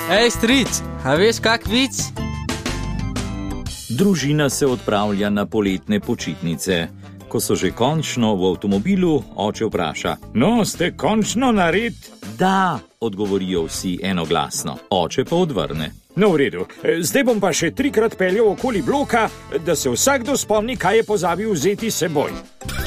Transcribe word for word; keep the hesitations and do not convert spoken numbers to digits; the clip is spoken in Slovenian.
Ej, stric, a veš kak vic? Družina se odpravlja na poletne počitnice. Ko so že končno v avtomobilu, oče vpraša: No, ste končno nared? Da, odgovorijo vsi enoglasno. Oče pa odvrne: No, v redu. Zdaj bom pa še trikrat peljal okoli bloka, da se vsakdo spomni, kaj je pozabil vzeti s seboj.